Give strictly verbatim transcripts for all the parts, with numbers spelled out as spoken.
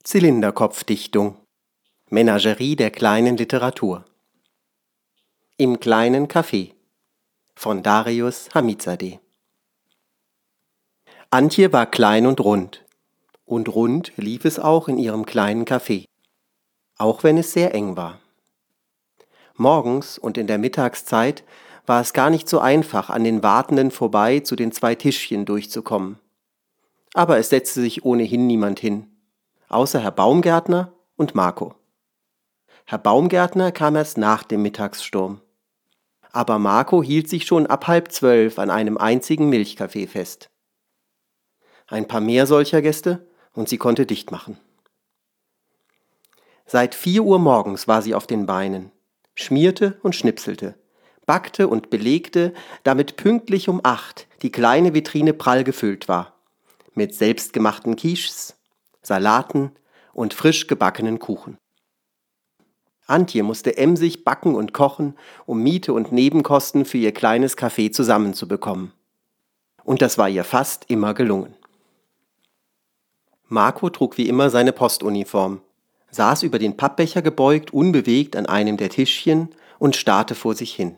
Zylinderkopfdichtung. Menagerie der kleinen Literatur. Im kleinen Café von Darius Hamizadeh. Antje war klein und rund. Und rund lief es auch in ihrem kleinen Café, auch wenn es sehr eng war. Morgens und in der Mittagszeit war es gar nicht so einfach, an den Wartenden vorbei zu den zwei Tischchen durchzukommen. Aber es setzte sich ohnehin niemand hin, außer Herr Baumgärtner und Marco. Herr Baumgärtner kam erst nach dem Mittagssturm. Aber Marco hielt sich schon ab halb zwölf an einem einzigen Milchkaffee fest. Ein paar mehr solcher Gäste und sie konnte dicht machen. Seit vier Uhr morgens war sie auf den Beinen, schmierte und schnipselte, backte und belegte, damit pünktlich um acht die kleine Vitrine prall gefüllt war, mit selbstgemachten Quiches, Salaten und frisch gebackenen Kuchen. Antje musste emsig backen und kochen, um Miete und Nebenkosten für ihr kleines Café zusammenzubekommen. Und das war ihr fast immer gelungen. Marco trug wie immer seine Postuniform, saß über den Pappbecher gebeugt, unbewegt an einem der Tischchen und starrte vor sich hin.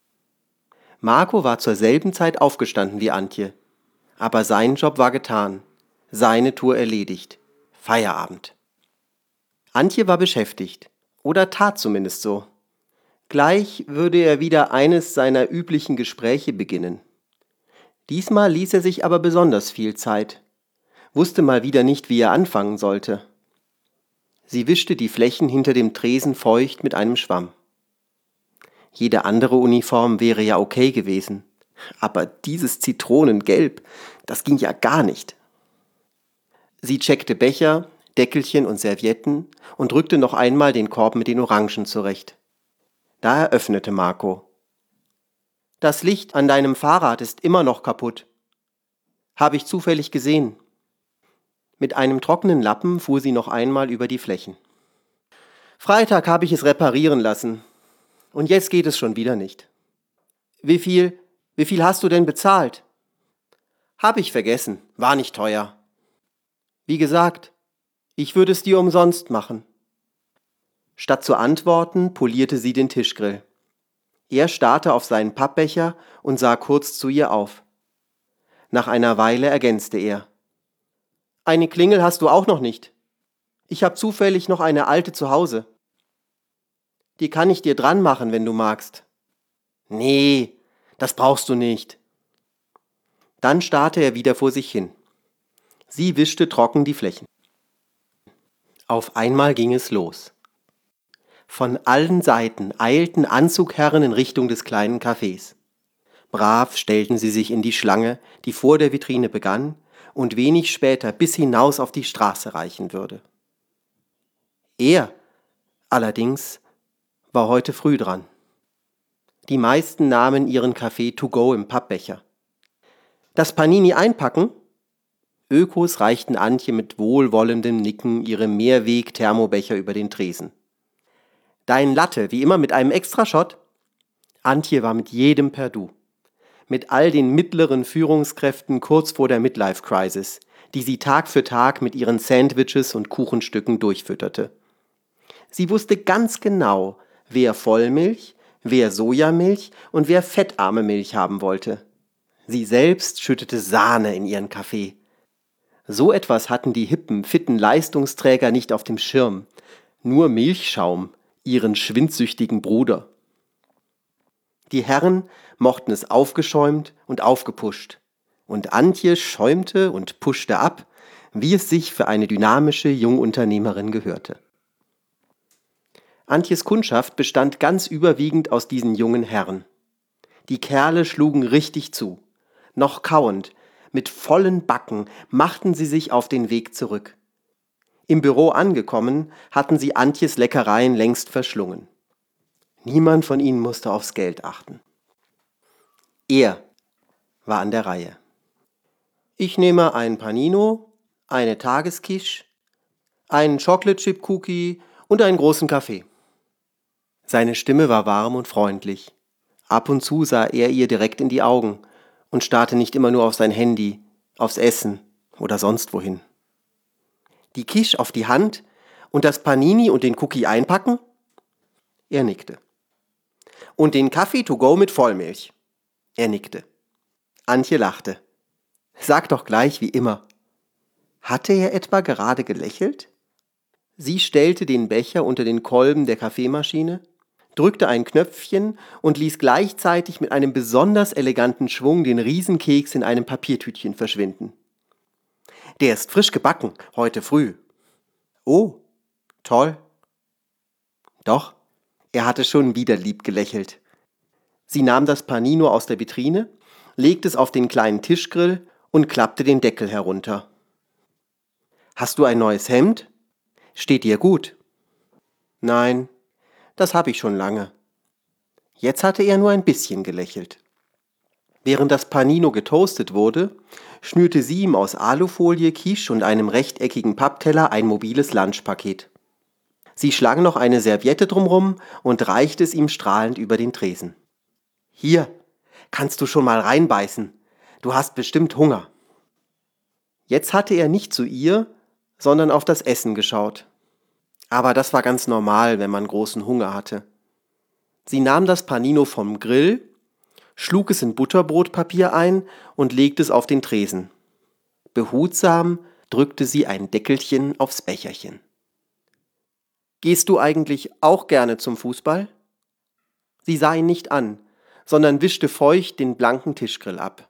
Marco war zur selben Zeit aufgestanden wie Antje, aber sein Job war getan, seine Tour erledigt, Feierabend. Antje war beschäftigt, oder tat zumindest so. Gleich würde er wieder eines seiner üblichen Gespräche beginnen. Diesmal ließ er sich aber besonders viel Zeit, wusste mal wieder nicht, wie er anfangen sollte. Sie wischte die Flächen hinter dem Tresen feucht mit einem Schwamm. Jede andere Uniform wäre ja okay gewesen, aber dieses Zitronengelb, das ging ja gar nicht. Sie checkte Becher, Deckelchen und Servietten und rückte noch einmal den Korb mit den Orangen zurecht. Da eröffnete Marco. »Das Licht an deinem Fahrrad ist immer noch kaputt. Habe ich zufällig gesehen.« Mit einem trockenen Lappen fuhr sie noch einmal über die Flächen. »Freitag habe ich es reparieren lassen. Und jetzt geht es schon wieder nicht.« »Wie viel, wie viel hast du denn bezahlt?« »Hab ich vergessen, war nicht teuer.« »Wie gesagt, ich würde es dir umsonst machen.« Statt zu antworten, polierte sie den Tischgrill. Er starrte auf seinen Pappbecher und sah kurz zu ihr auf. Nach einer Weile ergänzte er. »Eine Klingel hast du auch noch nicht. Ich habe zufällig noch eine alte zu Hause. Die kann ich dir dran machen, wenn du magst.« »Nee, das brauchst du nicht.« Dann starrte er wieder vor sich hin. Sie wischte trocken die Flächen. Auf einmal ging es los. Von allen Seiten eilten Anzugherren in Richtung des kleinen Cafés. Brav stellten sie sich in die Schlange, die vor der Vitrine begann und wenig später bis hinaus auf die Straße reichen würde. Er, allerdings, war heute früh dran. Die meisten nahmen ihren Kaffee to go im Pappbecher. »Das Panini einpacken?« Ökos reichten Antje mit wohlwollendem Nicken ihre Mehrweg-Thermobecher über den Tresen. »Dein Latte, wie immer mit einem Extrashot?« Antje war mit jedem per Du. Mit all den mittleren Führungskräften kurz vor der Midlife-Crisis, die sie Tag für Tag mit ihren Sandwiches und Kuchenstücken durchfütterte. Sie wusste ganz genau, wer Vollmilch, wer Sojamilch und wer fettarme Milch haben wollte. Sie selbst schüttete Sahne in ihren Kaffee. So etwas hatten die hippen, fitten Leistungsträger nicht auf dem Schirm. Nur Milchschaum, ihren schwindsüchtigen Bruder. Die Herren mochten es aufgeschäumt und aufgepusht. Und Antje schäumte und puschte ab, wie es sich für eine dynamische Jungunternehmerin gehörte. Antjes Kundschaft bestand ganz überwiegend aus diesen jungen Herren. Die Kerle schlugen richtig zu. Noch kauend, mit vollen Backen machten sie sich auf den Weg zurück. Im Büro angekommen, hatten sie Antjes Leckereien längst verschlungen. Niemand von ihnen musste aufs Geld achten. Er war an der Reihe. »Ich nehme ein Panino, eine Tagesquiche, einen Chocolate Chip Cookie und einen großen Kaffee.« Seine Stimme war warm und freundlich. Ab und zu sah er ihr direkt in die Augen und starrte nicht immer nur auf sein Handy, aufs Essen oder sonst wohin. Die Quiche auf die Hand und das Panini und den Cookie einpacken? Er nickte. Und den Kaffee to go mit Vollmilch? Er nickte. Antje lachte. Sag doch gleich wie immer. Hatte er etwa gerade gelächelt? Sie stellte den Becher unter den Kolben der Kaffeemaschine, drückte ein Knöpfchen und ließ gleichzeitig mit einem besonders eleganten Schwung den Riesenkeks in einem Papiertütchen verschwinden. Der ist frisch gebacken, heute früh. Oh, toll. Doch, er hatte schon wieder lieb gelächelt. Sie nahm das Panino aus der Vitrine, legte es auf den kleinen Tischgrill und klappte den Deckel herunter. Hast du ein neues Hemd? Steht dir gut? Nein, das habe ich schon lange. Jetzt hatte er nur ein bisschen gelächelt. Während das Panino getoastet wurde, schnürte sie ihm aus Alufolie, Quiche und einem rechteckigen Pappteller ein mobiles Lunchpaket. Sie schlang noch eine Serviette drumrum und reichte es ihm strahlend über den Tresen. Hier, kannst du schon mal reinbeißen. Du hast bestimmt Hunger. Jetzt hatte er nicht zu ihr, sondern auf das Essen geschaut. Aber das war ganz normal, wenn man großen Hunger hatte. Sie nahm das Panino vom Grill, schlug es in Butterbrotpapier ein und legte es auf den Tresen. Behutsam drückte sie ein Deckelchen aufs Becherchen. Gehst du eigentlich auch gerne zum Fußball? Sie sah ihn nicht an, sondern wischte feucht den blanken Tischgrill ab.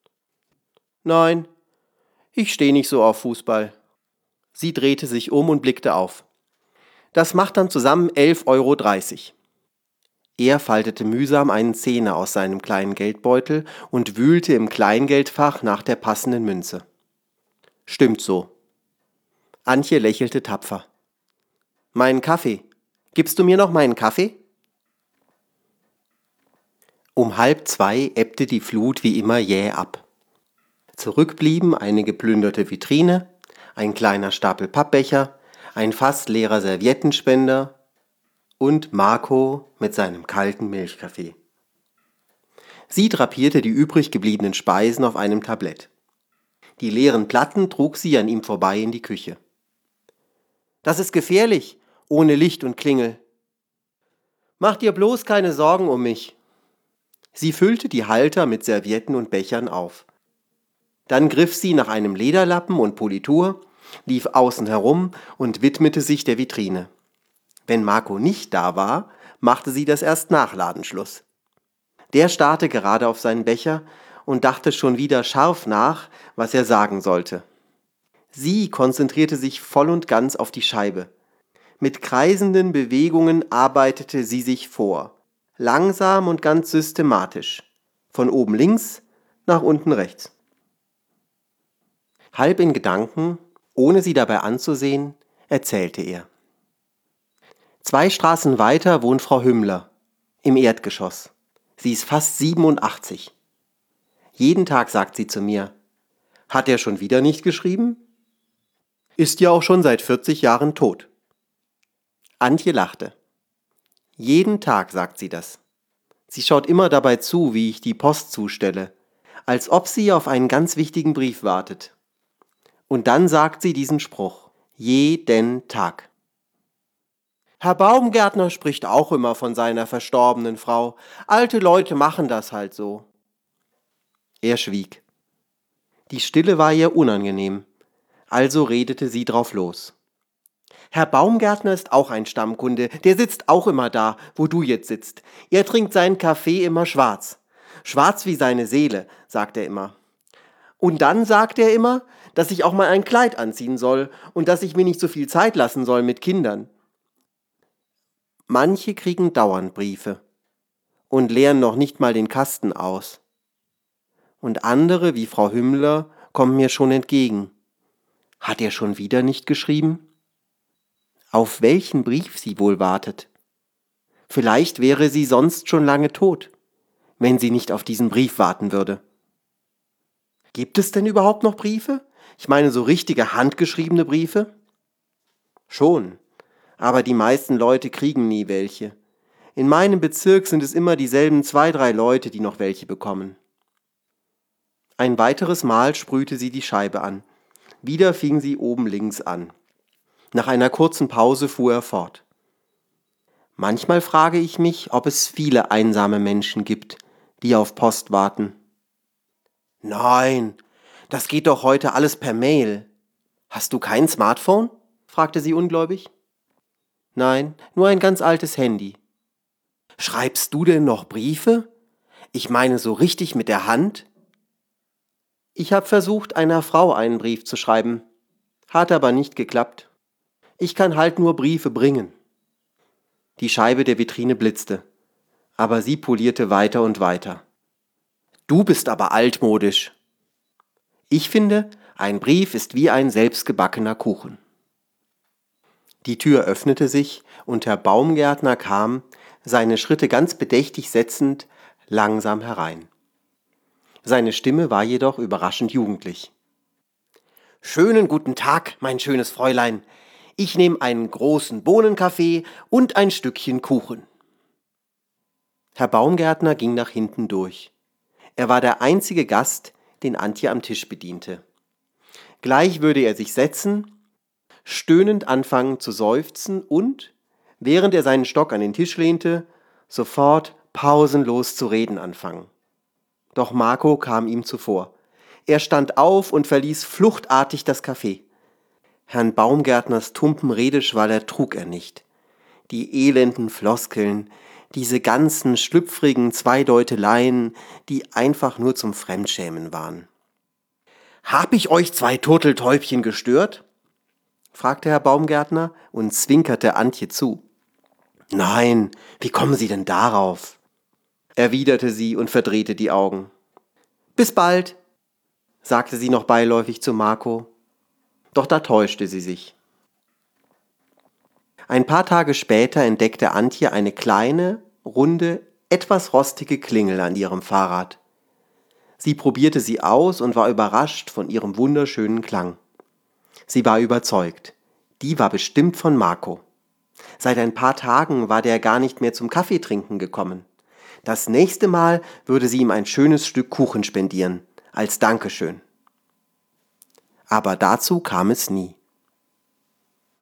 Nein, ich stehe nicht so auf Fußball. Sie drehte sich um und blickte auf. Das macht dann zusammen elf Euro dreißig. Er faltete mühsam einen Zehner aus seinem kleinen Geldbeutel und wühlte im Kleingeldfach nach der passenden Münze. Stimmt so. Antje lächelte tapfer. Meinen Kaffee. Gibst du mir noch meinen Kaffee? Um halb zwei ebbte die Flut wie immer jäh ab. Zurück blieben eine geplünderte Vitrine, ein kleiner Stapel Pappbecher, ein fast leerer Serviettenspender und Marco mit seinem kalten Milchkaffee. Sie drapierte die übrig gebliebenen Speisen auf einem Tablett. Die leeren Platten trug sie an ihm vorbei in die Küche. Das ist gefährlich, ohne Licht und Klingel. Mach dir bloß keine Sorgen um mich. Sie füllte die Halter mit Servietten und Bechern auf. Dann griff sie nach einem Lederlappen und Politur, lief außen herum und widmete sich der Vitrine. Wenn Marco nicht da war, machte sie das erst nach Ladenschluss. Der starrte gerade auf seinen Becher und dachte schon wieder scharf nach, was er sagen sollte. Sie konzentrierte sich voll und ganz auf die Scheibe. Mit kreisenden Bewegungen arbeitete sie sich vor, langsam und ganz systematisch, von oben links nach unten rechts. Halb in Gedanken, ohne sie dabei anzusehen, erzählte er. Zwei Straßen weiter wohnt Frau Hümmler, im Erdgeschoss. Sie ist fast siebenundachtzig. Jeden Tag sagt sie zu mir, hat er schon wieder nicht geschrieben? Ist ja auch schon seit vierzig Jahren tot. Antje lachte. Jeden Tag sagt sie das. Sie schaut immer dabei zu, wie ich die Post zustelle, als ob sie auf einen ganz wichtigen Brief wartet. Und dann sagt sie diesen Spruch, jeden Tag. Herr Baumgärtner spricht auch immer von seiner verstorbenen Frau. Alte Leute machen das halt so. Er schwieg. Die Stille war ihr unangenehm, also redete sie drauf los. Herr Baumgärtner ist auch ein Stammkunde, der sitzt auch immer da, wo du jetzt sitzt. Er trinkt seinen Kaffee immer schwarz. Schwarz wie seine Seele, sagt er immer. Und dann sagt er immer, dass ich auch mal ein Kleid anziehen soll und dass ich mir nicht so viel Zeit lassen soll mit Kindern. Manche kriegen dauernd Briefe und leeren noch nicht mal den Kasten aus. Und andere, wie Frau Hümmler, kommen mir schon entgegen. Hat er schon wieder nicht geschrieben? Auf welchen Brief sie wohl wartet? Vielleicht wäre sie sonst schon lange tot, wenn sie nicht auf diesen Brief warten würde. Gibt es denn überhaupt noch Briefe? Ich meine so richtige handgeschriebene Briefe? Schon, aber die meisten Leute kriegen nie welche. In meinem Bezirk sind es immer dieselben zwei, drei Leute, die noch welche bekommen. Ein weiteres Mal sprühte sie die Scheibe an. Wieder fing sie oben links an. Nach einer kurzen Pause fuhr er fort. Manchmal frage ich mich, ob es viele einsame Menschen gibt, die auf Post warten. Nein, das geht doch heute alles per Mail. Hast du kein Smartphone? Fragte sie ungläubig. Nein, nur ein ganz altes Handy. Schreibst du denn noch Briefe? Ich meine so richtig mit der Hand? Ich habe versucht, einer Frau einen Brief zu schreiben. Hat aber nicht geklappt. Ich kann halt nur Briefe bringen. Die Scheibe der Vitrine blitzte, aber sie polierte weiter und weiter. Du bist aber altmodisch. Ich finde, ein Brief ist wie ein selbstgebackener Kuchen. Die Tür öffnete sich und Herr Baumgärtner kam, seine Schritte ganz bedächtig setzend, langsam herein. Seine Stimme war jedoch überraschend jugendlich. »Schönen guten Tag, mein schönes Fräulein. Ich nehme einen großen Bohnenkaffee und ein Stückchen Kuchen.« Herr Baumgärtner ging nach hinten durch. Er war der einzige Gast, den Antje am Tisch bediente. Gleich würde er sich setzen, stöhnend anfangen zu seufzen und, während er seinen Stock an den Tisch lehnte, sofort pausenlos zu reden anfangen. Doch Marco kam ihm zuvor. Er stand auf und verließ fluchtartig das Café. Herrn Baumgärtners tumpen Redeschwall ertrug er nicht. Die elenden Floskeln, diese ganzen schlüpfrigen Zweideuteleien, die einfach nur zum Fremdschämen waren. »Hab ich euch zwei Turteltäubchen gestört?« fragte Herr Baumgärtner und zwinkerte Antje zu. »Nein, wie kommen Sie denn darauf?« erwiderte sie und verdrehte die Augen. »Bis bald«, sagte sie noch beiläufig zu Marco. Doch da täuschte sie sich. Ein paar Tage später entdeckte Antje eine kleine, runde, etwas rostige Klingel an ihrem Fahrrad. Sie probierte sie aus und war überrascht von ihrem wunderschönen Klang. Sie war überzeugt, die war bestimmt von Marco. Seit ein paar Tagen war der gar nicht mehr zum Kaffeetrinken gekommen. Das nächste Mal würde sie ihm ein schönes Stück Kuchen spendieren, als Dankeschön. Aber dazu kam es nie.